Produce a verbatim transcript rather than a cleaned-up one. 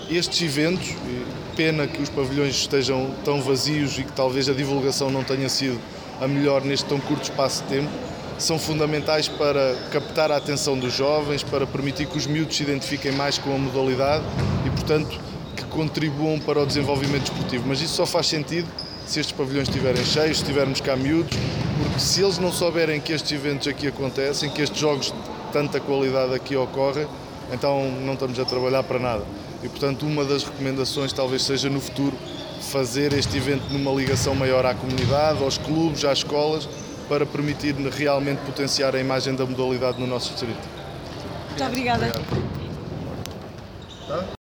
estes eventos, pena que os pavilhões estejam tão vazios e que talvez a divulgação não tenha sido a melhor neste tão curto espaço de tempo, são fundamentais para captar a atenção dos jovens, para permitir que os miúdos se identifiquem mais com a modalidade e, portanto, que contribuam para o desenvolvimento desportivo. Mas isso só faz sentido se estes pavilhões estiverem cheios, se tivermos cá miúdos, porque se eles não souberem que estes eventos aqui acontecem, que estes jogos de tanta qualidade aqui ocorrem, então não estamos a trabalhar para nada. E, portanto, uma das recomendações talvez seja no futuro fazer este evento numa ligação maior à comunidade, aos clubes, às escolas, para permitir realmente potenciar a imagem da modalidade no nosso distrito. Muito obrigada. Obrigado.